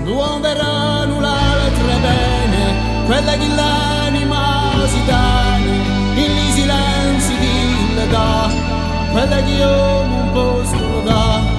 Nuoveranno l'altre bene, quelle che l'anima si dane, in li silenzi di l'età, quelle che io non posso dare.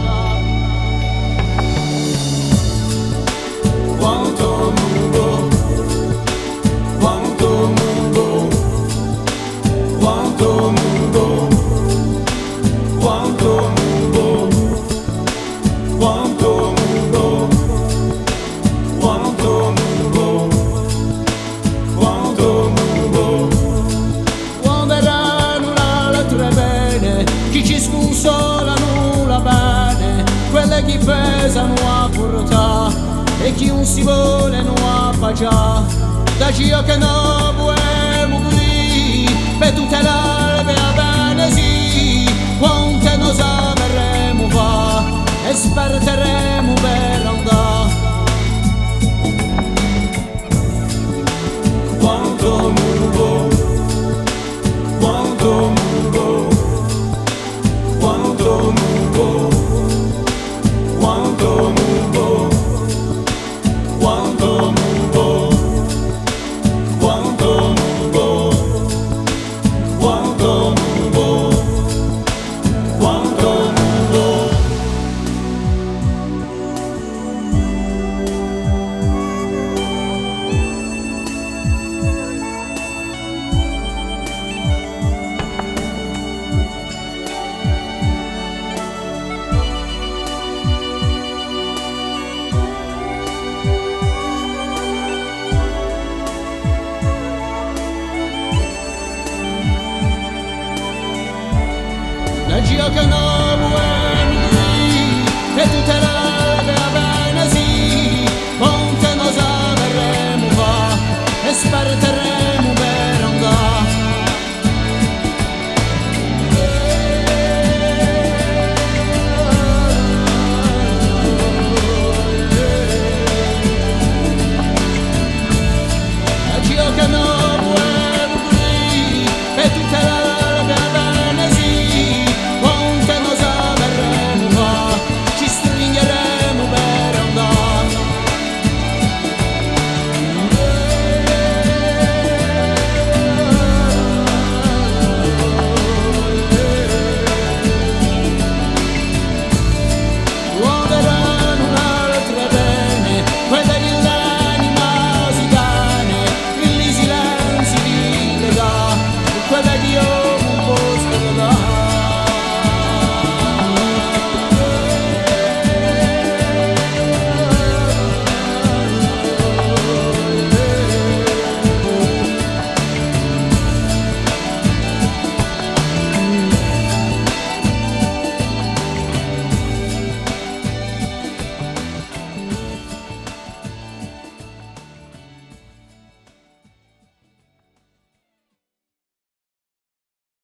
Quanto mugo, quanto mugo, quanto mugo, quanto mugo, quanto mugo, quanto mugo, quanto mugo. Quando l'altre bene, chi ci sconsolano la bene, quelle che pesano a portare e chi non si vuole non appaggia, da Dio che non vogliamo qui, per tutte l'albe a bene sì, quante noi sapremo fa e sperteremo per andare. Quanto mugo, quanto mugo, quanto mugo, quanto mugo, quanto mugo, quanto mugo, quanto mugo, quanto mugo. Da Dio che non